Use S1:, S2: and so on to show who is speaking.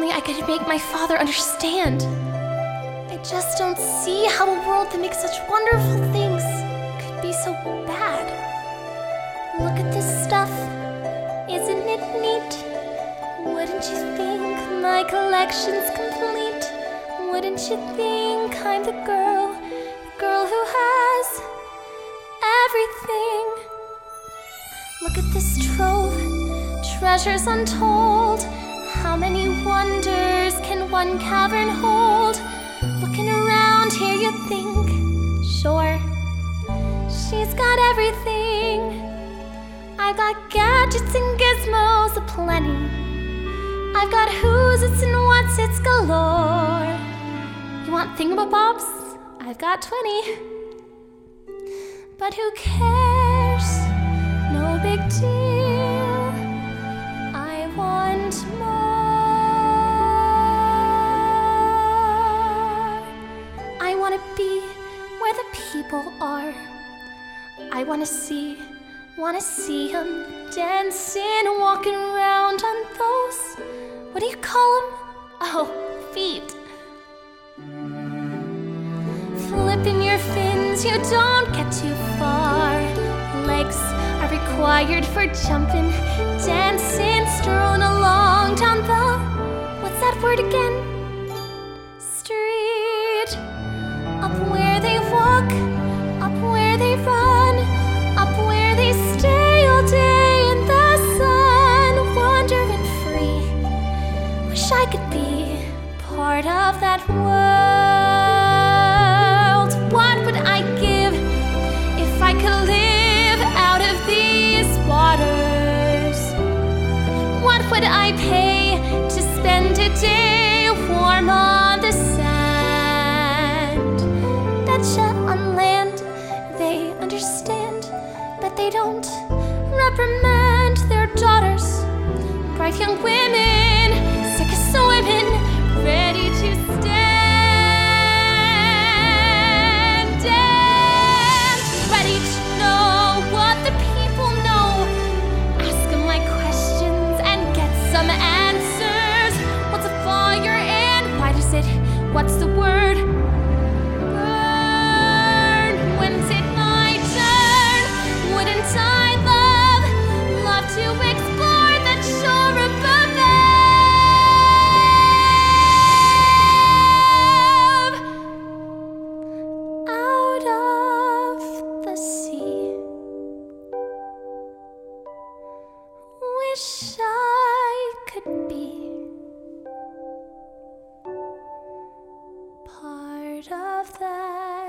S1: only I could make my father understand. I just don't see how a world that makes such wonderful things could be so bad. Look at this stuff, isn't it neat? Wouldn't you think my collection's complete? Wouldn't you think I'm the girl who has everything? Look at this trove, treasures untold. How many wonders can one cavern hold? Looking around here you think, sure, she's got everything. I've got gadgets and gizmos aplenty. I've got who's its and what's its galore. You want thingamabobs? I've got 20. But who cares? No big deal. I want more. I want to be where the people are. I want to see them dancing, walking around on those, what do you call them? Oh, feet. Flipping your fins, you don't get too far. Legs are required for jumping, dancing, strolling along down the, what's that word again? Street. Up where they walk, up where they run, up where they stay all day in the sun, wandering free. Wish I could be part of that world. What would I give if I could live out of these waters? What would I pay to spend a day warm on the sand? Betcha on land they understand, but they don't reprimand their daughters. Bright young women, sick of swimming, ready to stand and ready to know what the people know. Ask them my questions and get some answers. What's a fire and why does it? What's the word? Burn. When's it my turn? Wouldn't I love to explore that shore above? Out of the sea. Wish I could be part of that.